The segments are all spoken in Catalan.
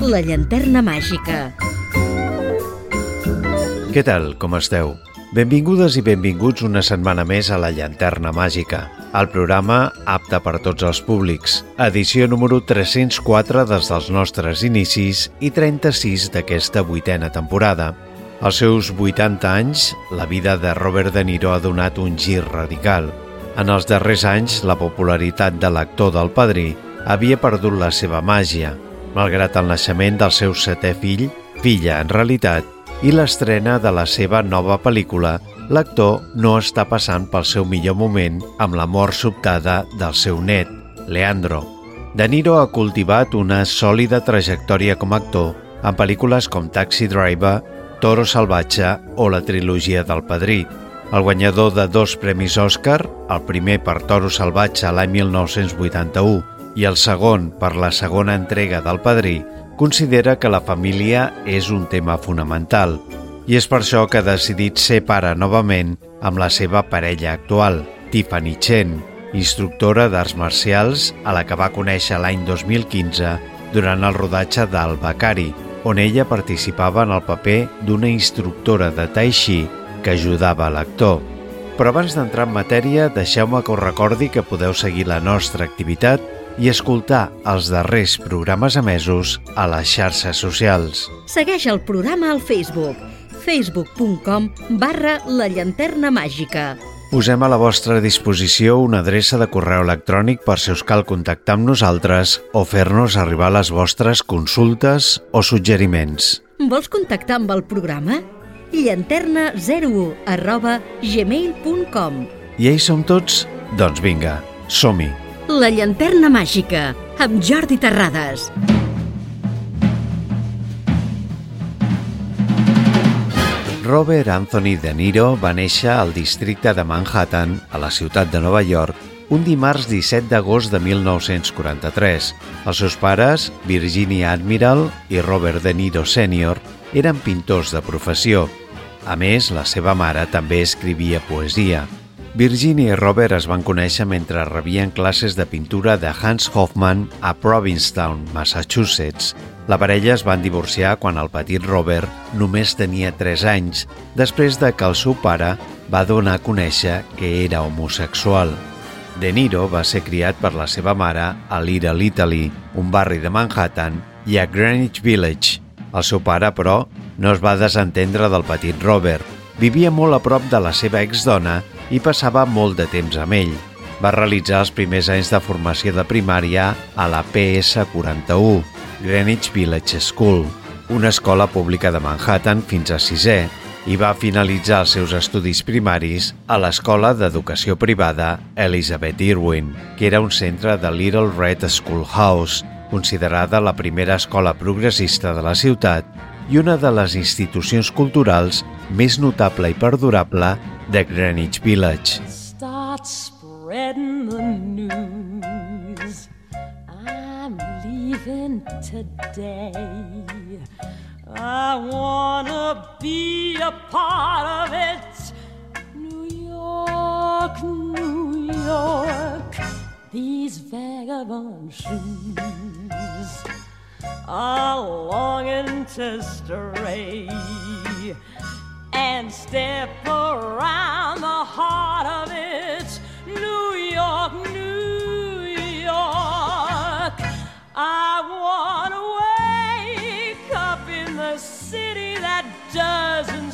La llanterna màgica. Què tal, com esteu? Benvingudes i benvinguts una setmana més a La llanterna màgica, el programa apte per tots els públics, edició número 304 des dels nostres inicis i 36 d'aquesta 8a temporada. Als seus 80 anys, la vida de Robert De Niro ha donat un gir radical. En els darrers anys, la popularitat de l'actor del Padrí havia perdut la seva màgia, malgrat el naixement del seu setè fill, filla en realitat, i l'estrena de la seva nova pel·lícula, l'actor no està passant pel seu millor moment amb la mort sobtada del seu net, Leandro. De Niro ha cultivat una sòlida trajectòria com a actor en pel·lícules com Taxi Driver, Toro Salvatge o la trilogia del Padrí. El guanyador de 2 premis Òscar, el primer per Toro Salvatge l'any 1981 i el segon per la segona entrega del Padrí, considera que la família és un tema fonamental i és per això que ha decidit ser pare novament amb la seva parella actual, Tiffany Chen, instructora d'arts marcials a la que va conèixer l'any 2015 durant el rodatge d'Al Becari, on ella participava en el paper d'una instructora de Tai Chi que ajudava l'actor. Però abans d'entrar en matèria, deixeu-me que us recordi que podeu seguir la nostra activitat i escoltar els darrers programes emesos a les xarxes socials. Segueix el programa al Facebook, facebook.com/La llanterna màgica. Posem a la vostra disposició una adreça de correu electrònic per si us cal contactar amb nosaltres o fer-nos arribar les vostres consultes o suggeriments. Vols contactar amb el programa? llanterna01@gmail.com. I ells som tots? Doncs vinga, som-hi! La llanterna màgica, amb Jordi Terrades. Robert Anthony De Niro va néixer al districte de Manhattan, a la ciutat de Nova York, un dimarts 17 d'agost de 1943. Els seus pares, Virginia Admiral i Robert De Niro Sr., eren pintors de professió. A més, la seva mare també escrivia poesia. Virginia i Robert es van conèixer mentre rebien classes de pintura de Hans Hofmann a Provincetown, Massachusetts. La parella es van divorciar quan el petit Robert només tenia 3 anys, després de que el seu pare va donar a conèixer que era homosexual. De Niro va ser criat per la seva mare a Little Italy, un barri de Manhattan, i a Greenwich Village. El seu pare, però, no es va desentendre del petit Robert. Vivia molt a prop de la seva exdona i passava molt de temps amb ell. Va realitzar els primers anys de formació de primària a la PS41, Greenwich Village School, una escola pública de Manhattan fins a 6è, i va finalitzar els seus estudis primaris a l'escola d'educació privada Elizabeth Irwin, que era un centre de Little Red Schoolhouse, considerada la primera escola progressista de la ciutat i una de les institucions culturals més notable i perdurable de Greenwich Village. Start spreading the news. I'm leaving today. I wanna be a part of it. New York, New York, these vagabond shoes are longing to stray and step around the heart of it. New York, New York, I wanna wake up in the city that doesn't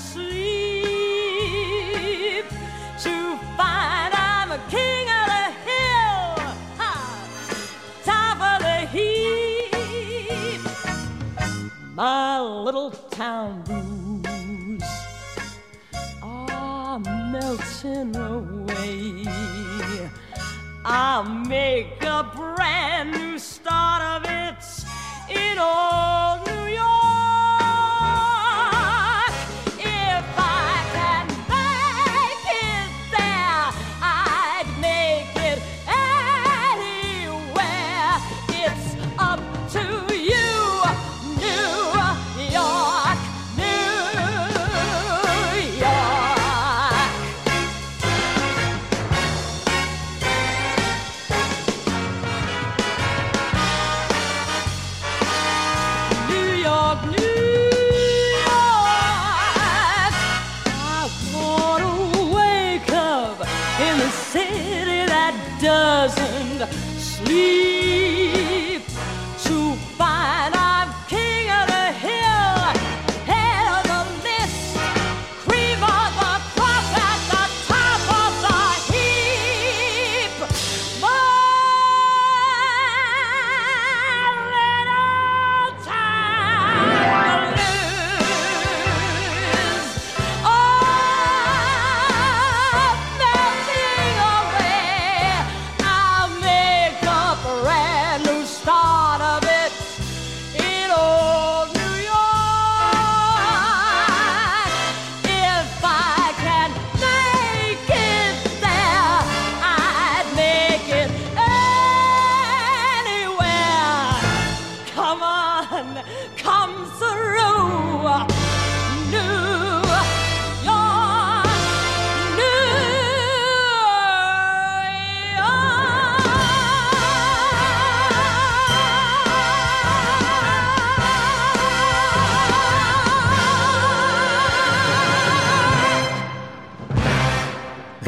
sleep, to find I'm a king of the hill, top of the heap. My little town blues are melting away. I'll make a brand new start of it in old New York. If I can make it there, I'd make it anywhere. It's up to you, New York, New York.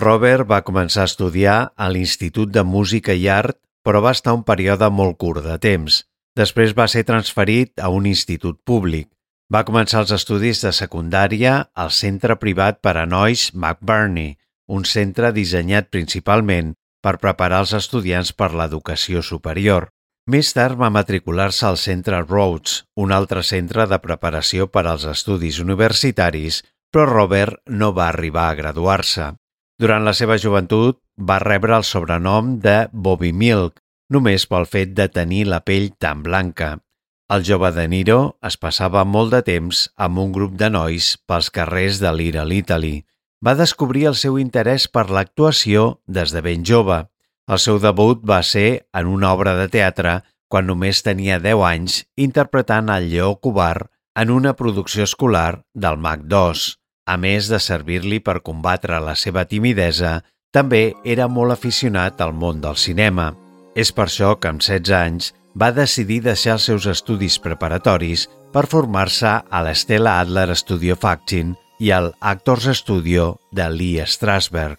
Robert va començar a estudiar a l'Institut de Música i Art, però va estar un període molt curt de temps. Després va ser transferit a un institut públic. Va començar els estudis de secundària al centre privat per a nois McBurney, un centre dissenyat principalment per preparar els estudiants per l'educació superior. Més tard va matricular-se al centre Rhodes, un altre centre de preparació per als estudis universitaris, però Robert no va arribar a graduar-se. Durant la seva joventut va rebre el sobrenom de Bobby Milk, només pel fet de tenir la pell tan blanca. El jove De Niro es passava molt de temps amb un grup de nois pels carrers de Little Italy. Va descobrir el seu interès per l'actuació des de ben jove. El seu debut va ser en una obra de teatre quan només tenia 10 anys, interpretant el lleó covard en una producció escolar del Mac II. A més de servir-li per combatre la seva timidesa, també era molt aficionat al món del cinema. És per això que amb 16 anys va decidir deixar els seus estudis preparatoris per formar-se a l'Stella Adler Studio of Acting i al Actors Studio de Lee Strasberg.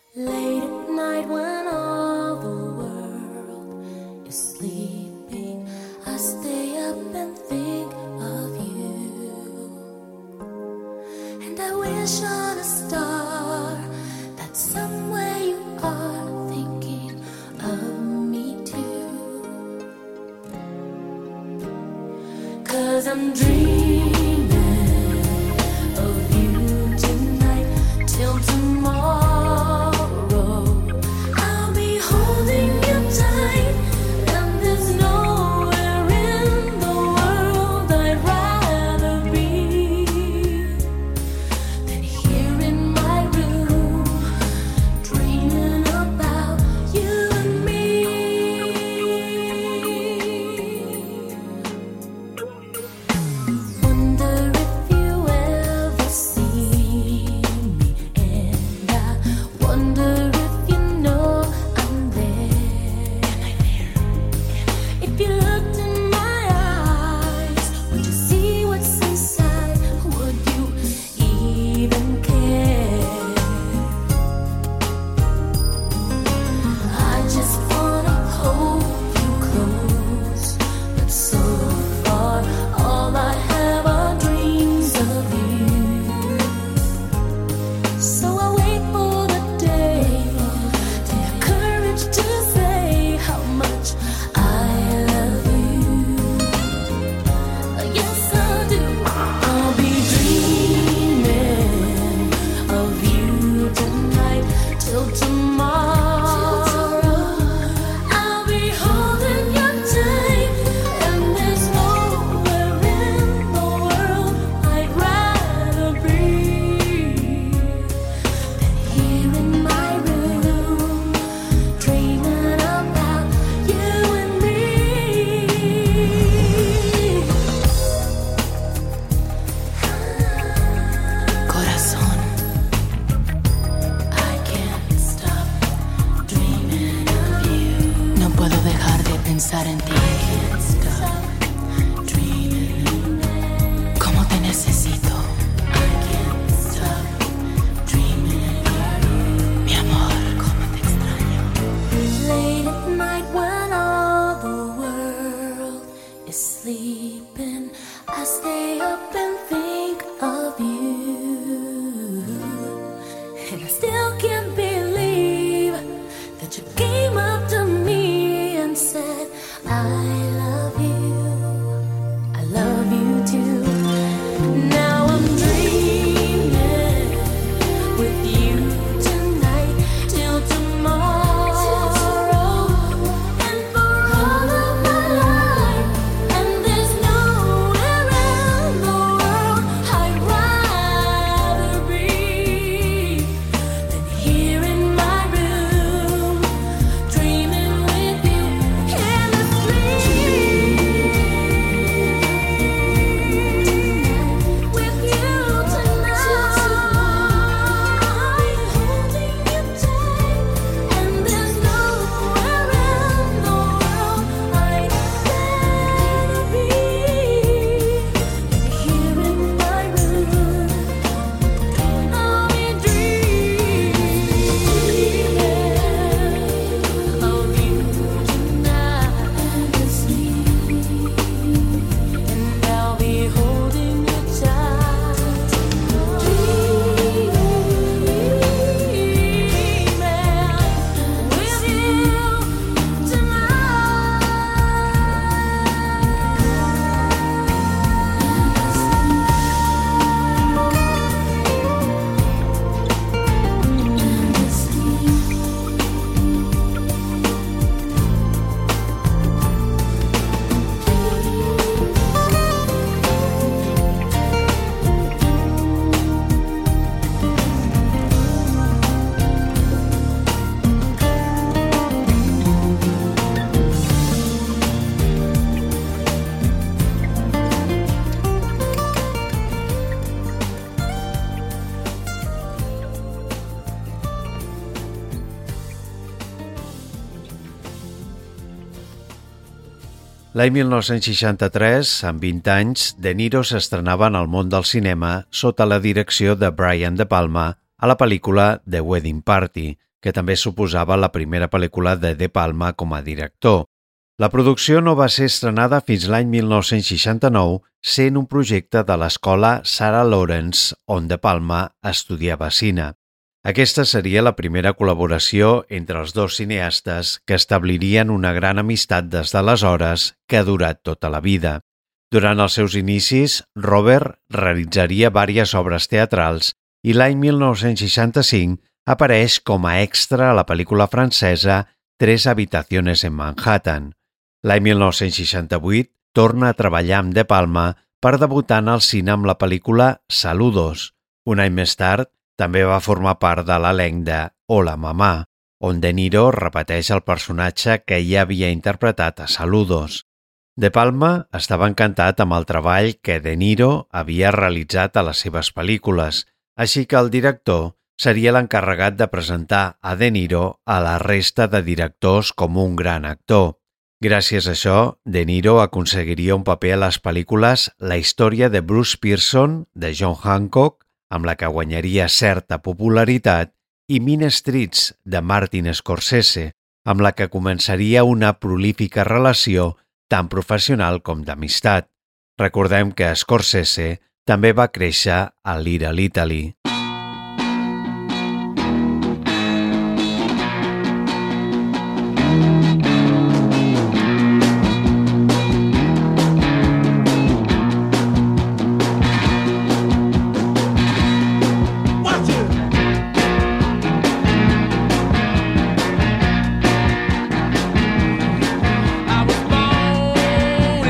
I'm dreaming of you tonight till tomorrow. I'll be holding you tight, and there's nowhere in the world I'd rather be than here in my room, dreaming about you and me. L'any 1963, amb 20 anys, De Niro s'estrenava en el món del cinema sota la direcció de Brian De Palma a la pel·lícula The Wedding Party, que també suposava la primera pel·lícula de De Palma com a director. La producció no va ser estrenada fins l'any 1969, sent un projecte de l'escola Sarah Lawrence, on De Palma estudiava cine. Aquesta seria la primera col·laboració entre els dos cineastes que establirien una gran amistat des d'aleshores que ha durat tota la vida. Durant els seus inicis, Robert realitzaria diverses obres teatrals i l'any 1965 apareix com a extra a la pel·lícula francesa Tres habitaciones en Manhattan. L'any 1968 torna a treballar amb De Palma per debutar en el cine amb la pel·lícula Saludos. Un any més tard, també va formar part de l'elenc de Hola, mamà, on De Niro repeteix el personatge que ja havia interpretat a Saludos. De Palma estava encantat amb el treball que De Niro havia realitzat a les seves pel·lícules, així que el director seria l'encarregat de presentar a De Niro a la resta de directors com un gran actor. Gràcies a això, De Niro aconseguiria un paper a les pel·lícules La història de Bruce Pearson, de John Hancock, amb la que guanyaria certa popularitat, i Mean Streets, de Martin Scorsese, amb la que començaria una prolífica relació tant professional com d'amistat. Recordem que Scorsese també va créixer a Little Italy.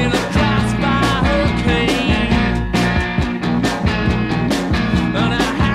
And I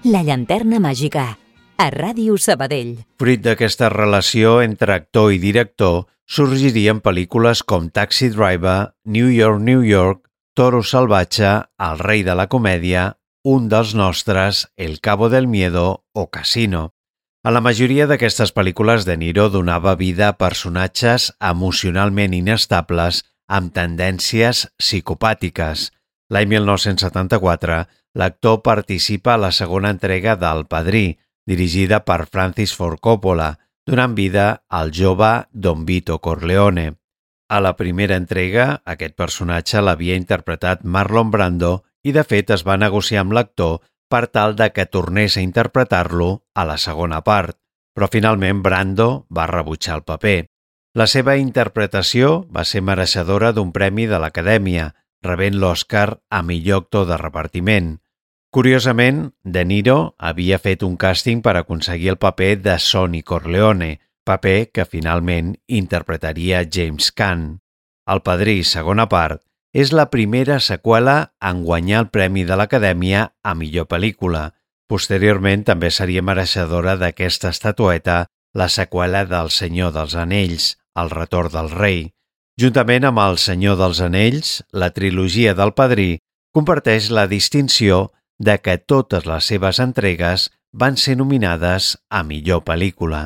La llanterna màgica, a Ràdio Sabadell. Fruit d'aquesta relació entre actor i director, sorgirien pel·lícules com Taxi Driver, New York, New York, Toro Salvatge, El rei de la comèdia, Un dels nostres, El cabo del miedo o Casino. A la majoria d'aquestes pel·lícules, De Niro donava vida a personatges emocionalment inestables amb tendències psicopàtiques. L'any 1974, l'actor participa a la segona entrega d'El Padrí, dirigida per Francis Ford Coppola, donant vida al jove Don Vito Corleone. A la primera entrega, aquest personatge l'havia interpretat Marlon Brando i, de fet, es va negociar amb l'actor per tal de que tornés a interpretar-lo a la segona part, però finalment Brando va rebutjar el paper. La seva interpretació va ser mereixedora d'un premi de l'Acadèmia, rebent l'Oscar a millor actor de repartiment. Curiosament, De Niro havia fet un càsting per aconseguir el paper de Sonny Corleone, paper que finalment interpretaria James Caan. El Padrí, segona part, és la primera seqüela en guanyar el Premi de l'Acadèmia a millor pel·lícula. Posteriorment també seria mereixedora d'aquesta estatueta la seqüela del Senyor dels Anells, El retorn del rei. Juntament amb El Senyor dels Anells, la trilogia del Padrí comparteix la distinció de que totes les seves entregues van ser nominades a millor pel·lícula.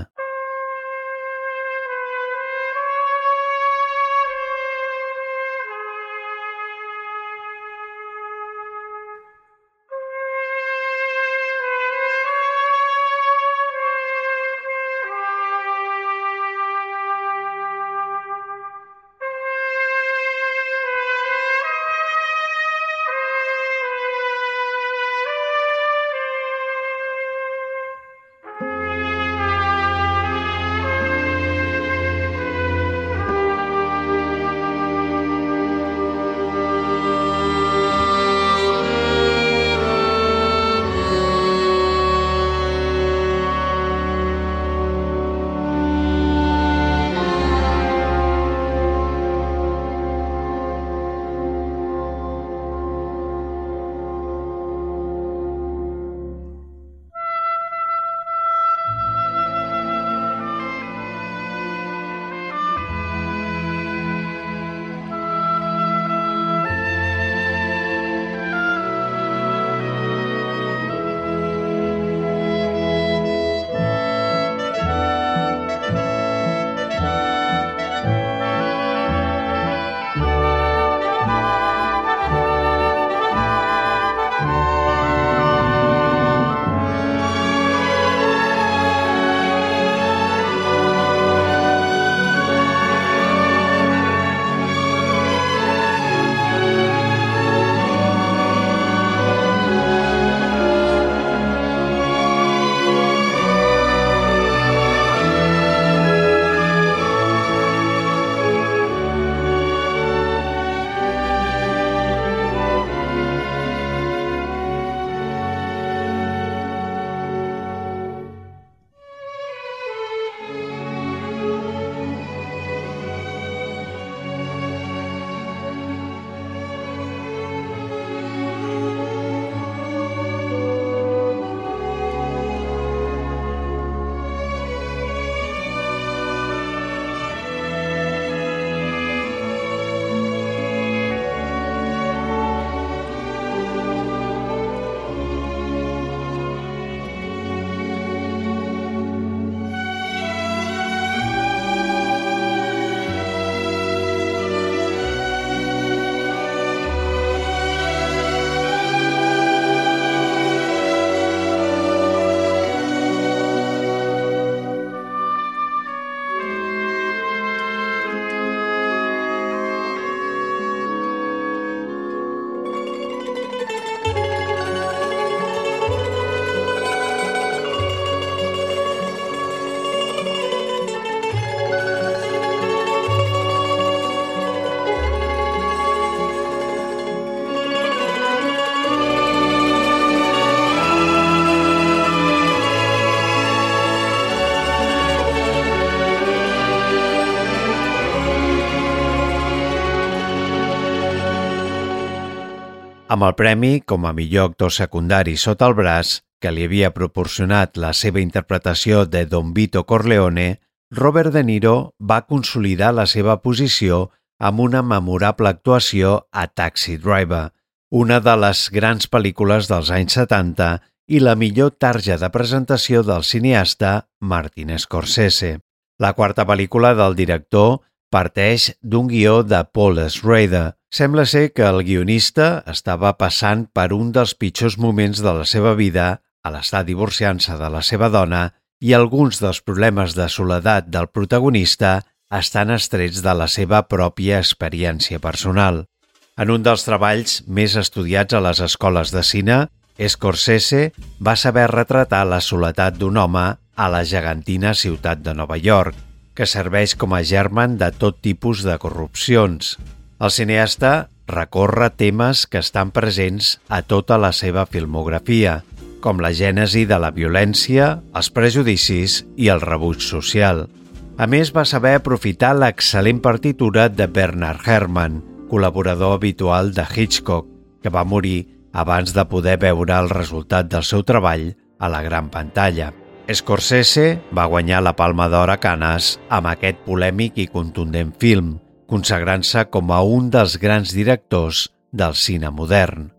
Amb el premi com a millor actor secundari sota el braç, que li havia proporcionat la seva interpretació de Don Vito Corleone, Robert De Niro va consolidar la seva posició amb una memorable actuació a Taxi Driver, una de les grans pel·lícules dels anys 70 i la millor tarja de presentació del cineasta Martin Scorsese. La quarta pel·lícula del director parteix d'un guió de Paul Schrader. Sembla ser que el guionista estava passant per un dels pitjors moments de la seva vida a l'estar divorciant-se de la seva dona i alguns dels problemes de soledat del protagonista estan estrets de la seva pròpia experiència personal. En un dels treballs més estudiats a les escoles de cine, Scorsese va saber retratar la soledat d'un home a la gegantina ciutat de Nova York, que serveix com a germen de tot tipus de corrupcions. El cineasta recorre temes que estan presents a tota la seva filmografia, com la gènesi de la violència, els prejudicis i el rebuig social. A més, va saber aprofitar l'excel·lent partitura de Bernard Herrmann, col·laborador habitual de Hitchcock, que va morir abans de poder veure el resultat del seu treball a la gran pantalla. Scorsese va guanyar la Palma d'Or a Cannes amb aquest polèmic i contundent film, consagrant-se com a un dels grans directors del cine modern.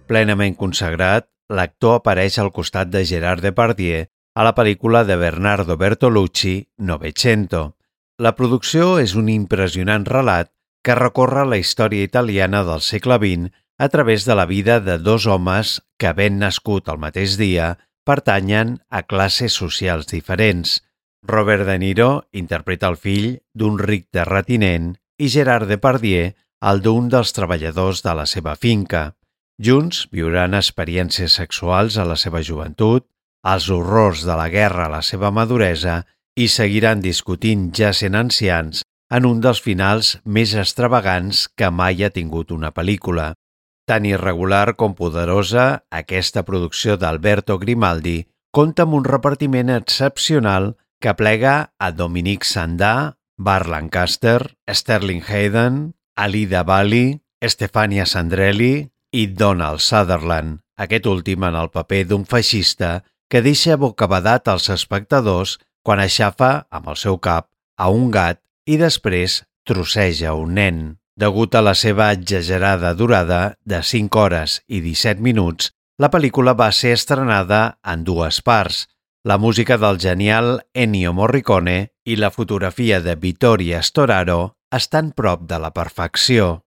Plenament consagrat, l'actor apareix al costat de Gerard Depardieu a la pel·lícula de Bernardo Bertolucci, Novecento. La producció és un impressionant relat que recorre la història italiana del segle XX a través de la vida de dos homes que, havent nascut el mateix dia, pertanyen a classes socials diferents. Robert De Niro interpreta el fill d'un ric terratinent i Gerard Depardieu el d'un dels treballadors de la seva finca. Junts viuran experiències sexuals a la seva joventut, els horrors de la guerra a la seva maduresa i seguiran discutint ja sent ancians en un dels finals més extravagants que mai ha tingut una pel·lícula. Tan irregular com poderosa, aquesta producció d'Alberto Grimaldi compta amb un repartiment excepcional que aplega a Dominique Sanda, Burt Lancaster, Sterling Hayden, Alida Valli, Stefania Sandrelli i Donald Sutherland, aquest últim en el paper d'un feixista que deixa bocabadat als espectadors quan aixafa amb el seu cap a un gat i després trosseja un nen. Degut a la seva exagerada durada de 5 hores i 17 minuts, la pel·lícula va ser estrenada en 2 parts. La música del genial Ennio Morricone i la fotografia de Vittorio Storaro estan prop de la perfecció.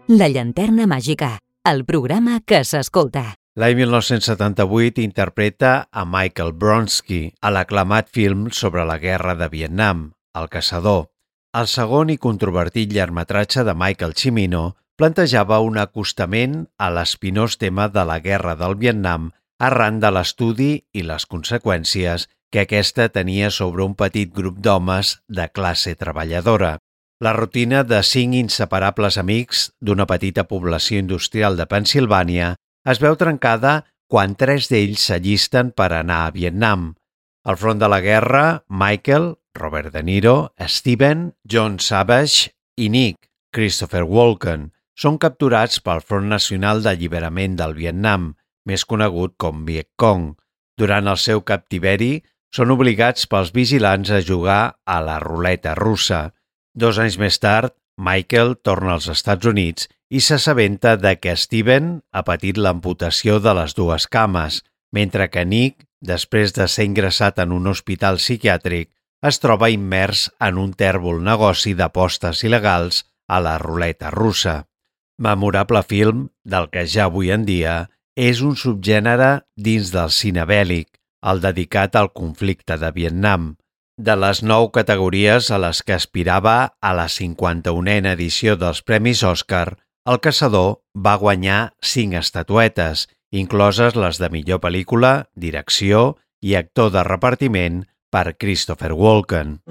La llanterna màgica, el programa que s'escolta. L'any 1978 interpreta a Michael Bronski a l'aclamat film sobre la guerra de Vietnam, El caçador. El segon i controvertit llargmetratge de Michael Cimino plantejava un acostament a l'espinós tema de la guerra del Vietnam arran de l'estudi i les conseqüències que aquesta tenia sobre un petit grup d'homes de classe treballadora. La rutina de 5 inseparables amics d'una petita població industrial de Pennsilvània es veu trencada quan 3 d'ells s'allisten per anar a Vietnam. Al front de la guerra, Michael, Robert De Niro, Steven, John Savage i Nick, Christopher Walken, són capturats pel Front Nacional d'Alliberament del Vietnam, més conegut com Viet Cong. Durant el seu captiveri, són obligats pels vigilants a jugar a la ruleta russa. 2 anys més tard, Michael torna als Estats Units i s'assabenta de que Steven ha patit l'amputació de les 2 cames, mentre que Nick, després de ser ingressat en un hospital psiquiàtric, es troba immers en un tèrbol negoci d'apostes il·legals a la ruleta russa. Memorable film del que ja avui en dia és un subgènere dins del cine bèl·lic, el dedicat al conflicte de Vietnam. De les 9 categories a les que aspirava a la 51a edició dels Premis Òscar, El caçador va guanyar 5 estatuetes, incloses les de millor pel·lícula, direcció i actor de repartiment per Christopher Walken.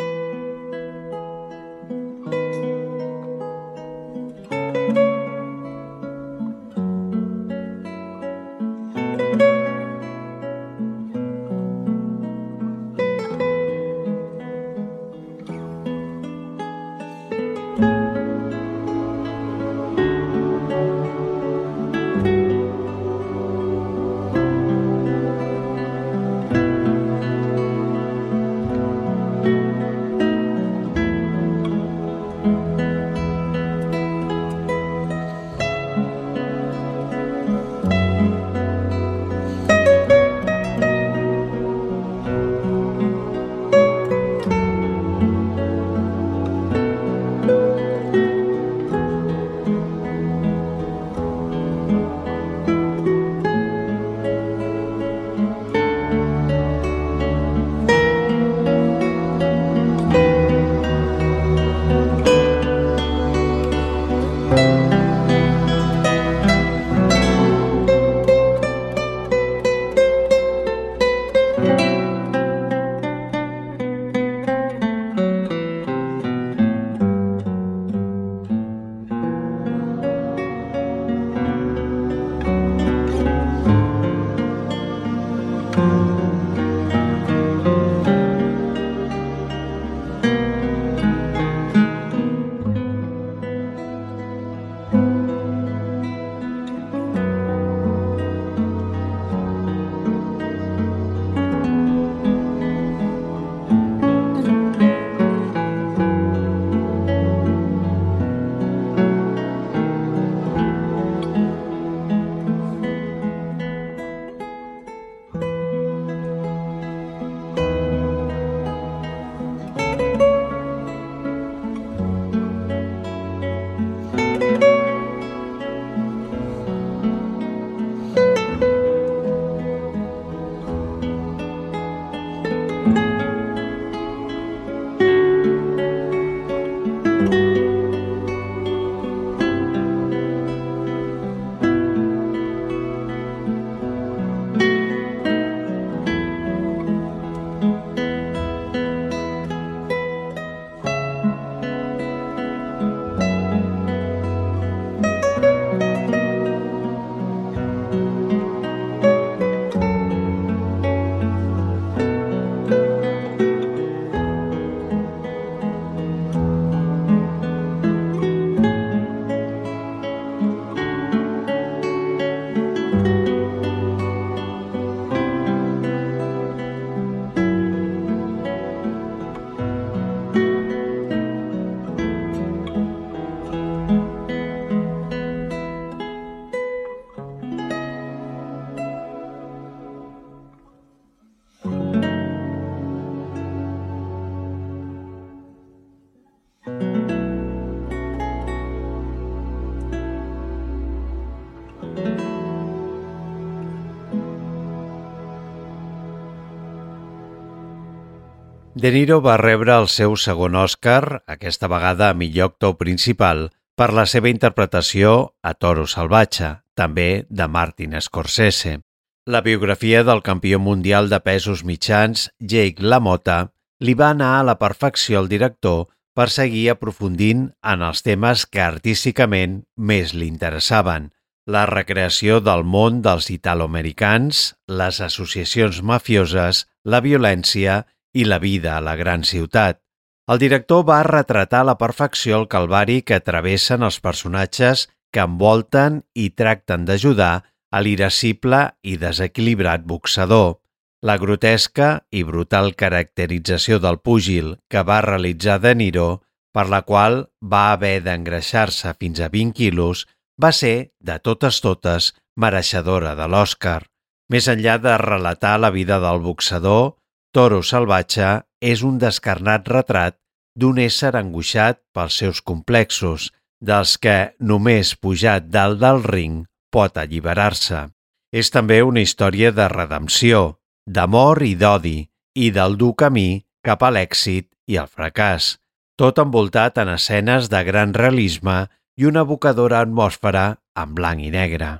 De Niro va rebre el seu segon Oscar, aquesta vegada a millor actor principal, per la seva interpretació a Toro Salvatge, també de Martin Scorsese. La biografia del campió mundial de pesos mitjans, Jake LaMotta, li va anar a la perfecció al director per seguir aprofundint en els temes que artísticament més li interessaven: la recreació del món dels italoamericans, les associacions mafioses, la violència i la vida a la gran ciutat. El director va retratar a la perfecció el calvari que travessen els personatges que envolten i tracten d'ajudar a l'irascible i desequilibrat boxador. La grotesca i brutal caracterització del púgil que va realitzar De Niro, per la qual va haver d'engreixar-se fins a 20 quilos, va ser, de totes, mereixedora de l'Oscar. Més enllà de relatar la vida del boxador, Toro Salvatge és un descarnat retrat d'un ésser angoixat pels seus complexos, dels que només pujat dalt del ring pot alliberar-se. És també una història de redempció, d'amor i d'odi, i del dur camí cap a l'èxit i el fracàs, tot envoltat en escenes de gran realisme i una evocadora atmosfera en blanc i negre.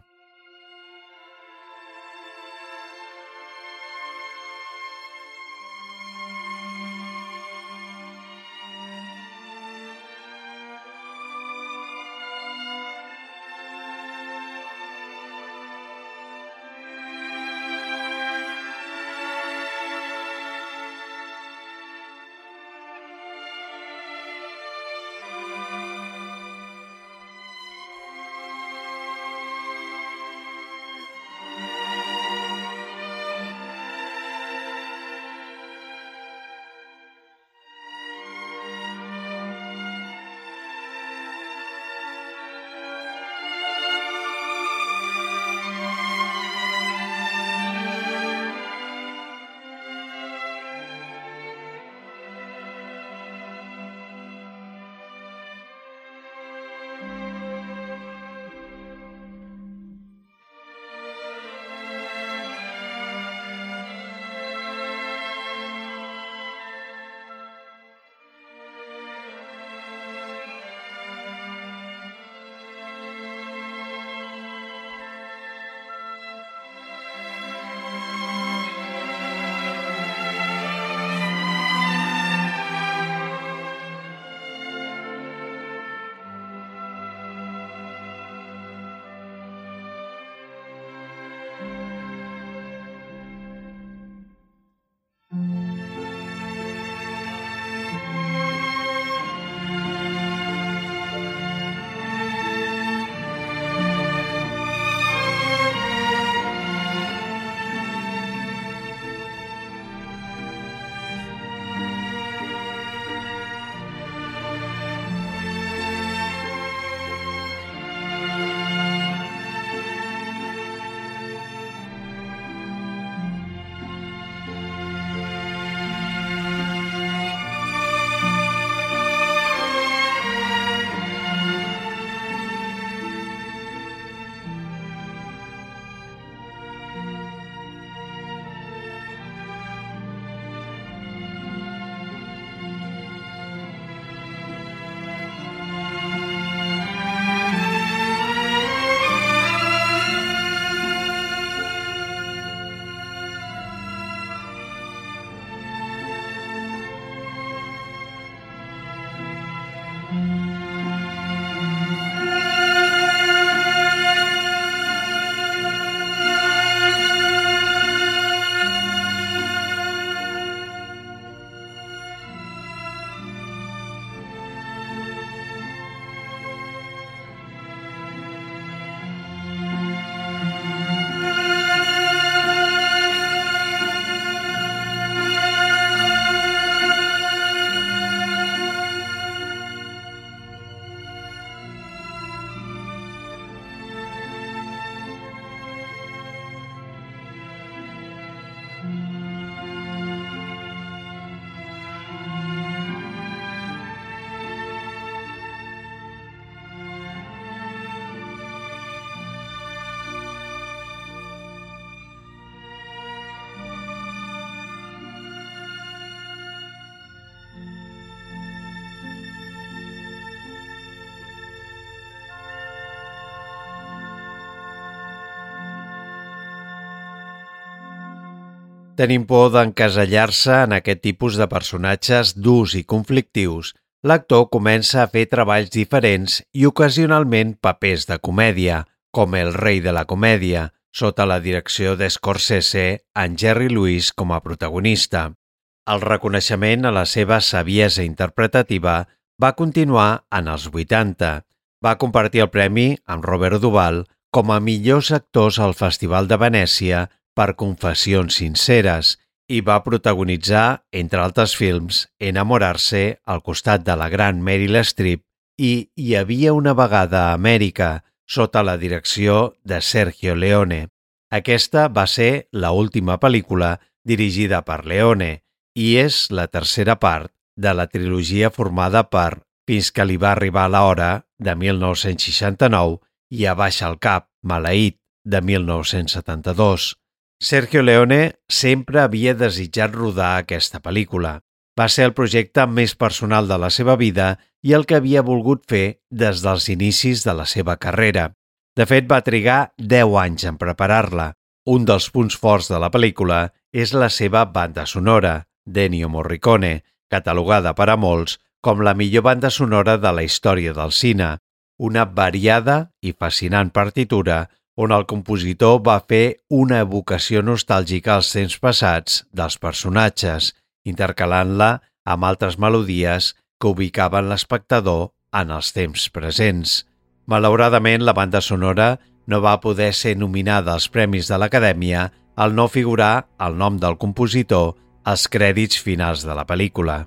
Tenint por d'encasellar-se en aquest tipus de personatges durs i conflictius, l'actor comença a fer treballs diferents i ocasionalment papers de comèdia, com El rei de la comèdia, sota la direcció d'Scorsese, amb Jerry Lewis com a protagonista. El reconeixement a la seva saviesa interpretativa va continuar en els 80. Va compartir el premi amb Robert Duvall com a millors actors al Festival de Venècia per Confessions sinceres i va protagonitzar, entre altres films, Enamorarse al costat de la gran Meryl Streep i Hi havia una vegada a Amèrica, sota la direcció de Sergio Leone. Aquesta va ser l'última pel·lícula dirigida per Leone i és la tercera part de la trilogia formada per Fins que li va arribar l'hora, de 1969, i Abaixa el cap, maleït, de 1972. Sergio Leone sempre havia desitjat rodar aquesta pel·lícula. Va ser el projecte més personal de la seva vida i el que havia volgut fer des dels inicis de la seva carrera. De fet, va trigar 10 anys en preparar-la. Un dels punts forts de la pel·lícula és la seva banda sonora, d'Ennio Morricone, catalogada per a molts com la millor banda sonora de la història del cine, una variada i fascinant partitura on el compositor va fer una evocació nostàlgica als temps passats dels personatges, intercalant-la amb altres melodies que ubicaven l'espectador en els temps presents. Malauradament, la banda sonora no va poder ser nominada als Premis de l'Acadèmia al no figurar el nom del compositor als crèdits finals de la pel·lícula.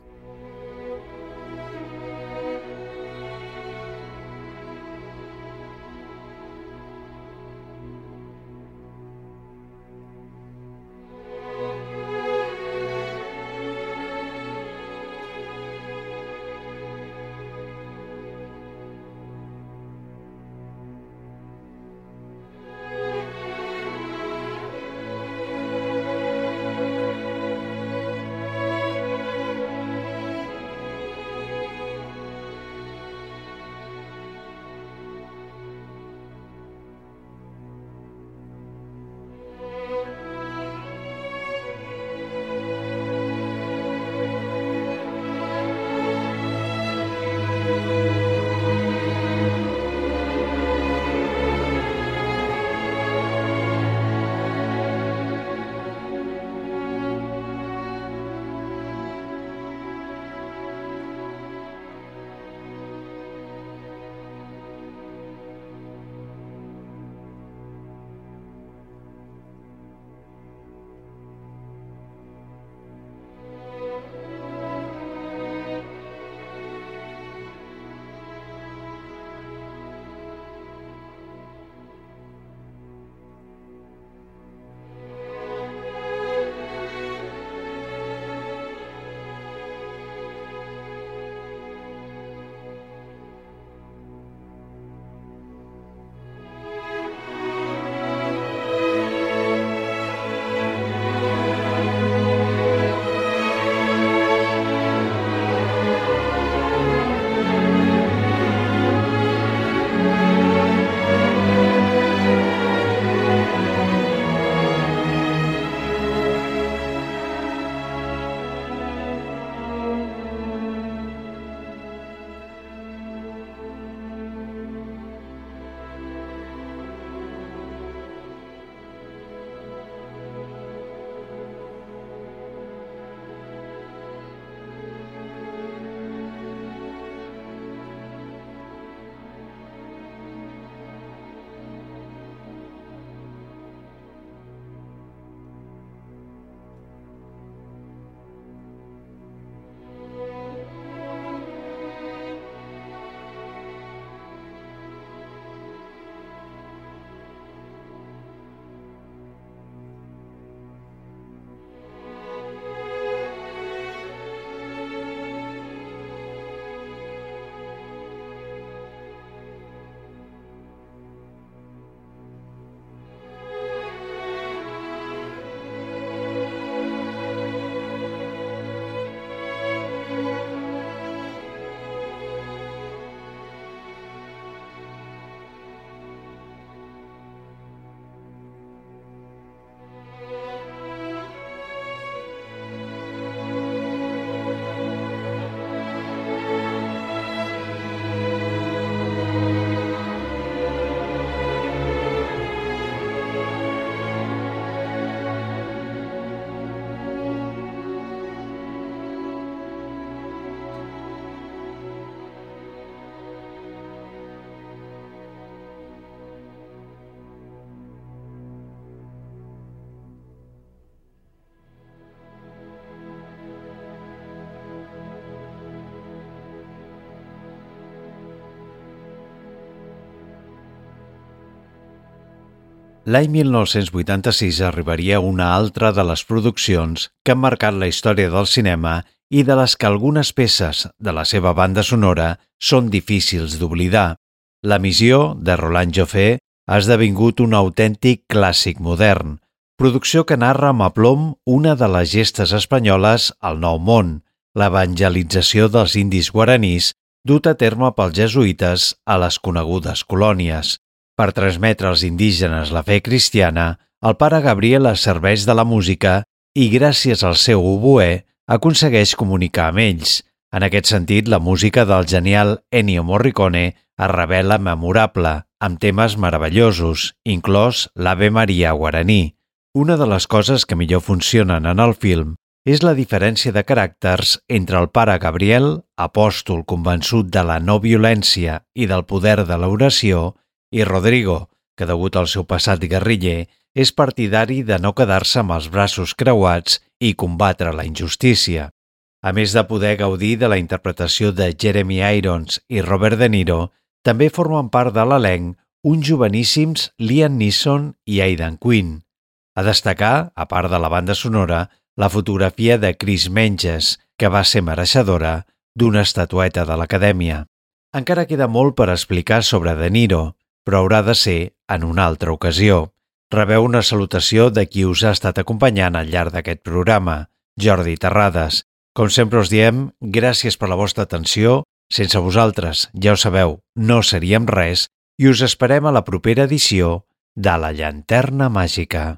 L'any 1986 arribaria una altra de les produccions que han marcat la història del cinema i de les que algunes peces de la seva banda sonora són difícils d'oblidar. La missió de Roland Joffé ha esdevingut un autèntic clàssic modern, producció que narra amb aplom una de les gestes espanyoles al Nou Món, l'evangelització dels indis guaranís dut a terme pels jesuïtes a les conegudes colònies. Per transmetre als indígenes la fe cristiana, el pare Gabriel es serveix de la música i, gràcies al seu oboè, aconsegueix comunicar amb ells. En aquest sentit, la música del genial Ennio Morricone es revela memorable, amb temes meravellosos, inclòs l'Ave Maria guaraní. Una de les coses que millor funcionen en el film és la diferència de caràcters entre el pare Gabriel, apòstol convençut de la no violència i del poder de l'oració, i Rodrigo, que degut al seu passat guerriller és partidari de no quedar-se amb els braços creuats i combatre la injustícia. A més de poder gaudir de la interpretació de Jeremy Irons i Robert De Niro, també formen part de l'elenc uns joveníssims Liam Neeson i Aidan Quinn. A destacar, a part de la banda sonora, la fotografia de Chris Menges, que va ser mereixedora d'una estatueta de l'Acadèmia. Encara queda molt per explicar sobre De Niro, però haurà de ser en una altra ocasió. Rebeu una salutació de qui us ha estat acompanyant al llarg d'aquest programa, Jordi Terrades. Com sempre us diem, gràcies per la vostra atenció. Sense vosaltres, ja ho sabeu, no seríem res i us esperem a la propera edició de La Llanterna Màgica.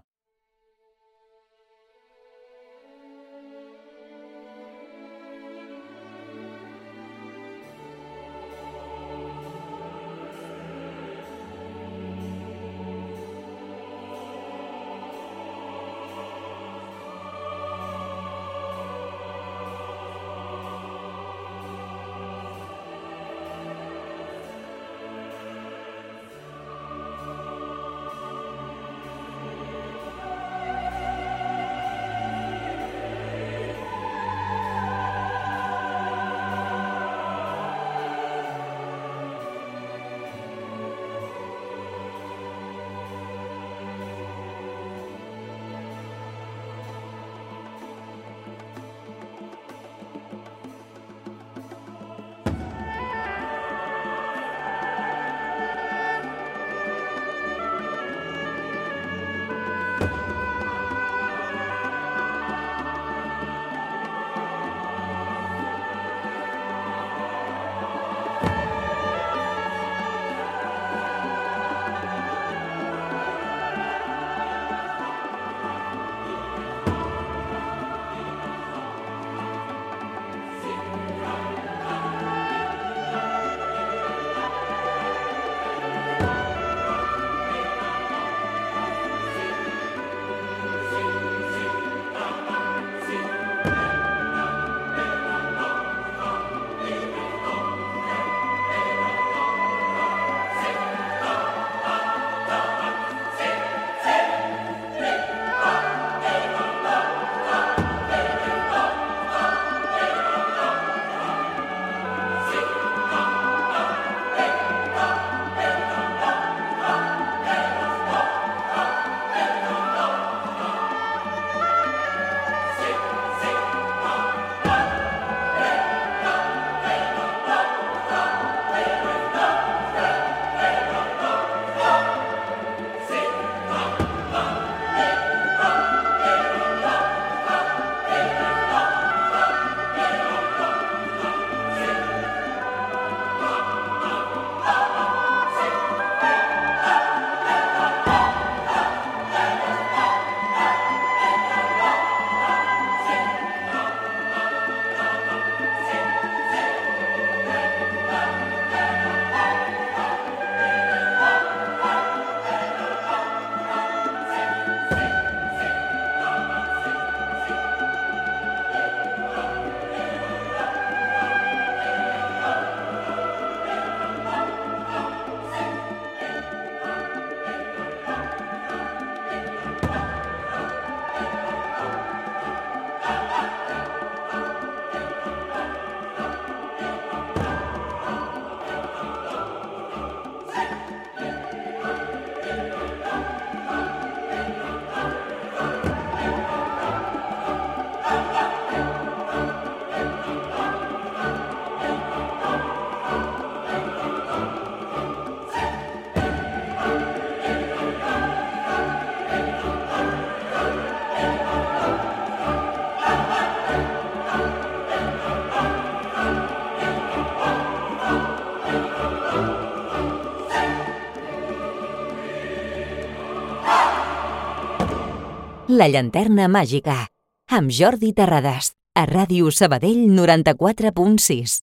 La llanterna màgica, amb Jordi Terrades, a Ràdio Sabadell 94.6.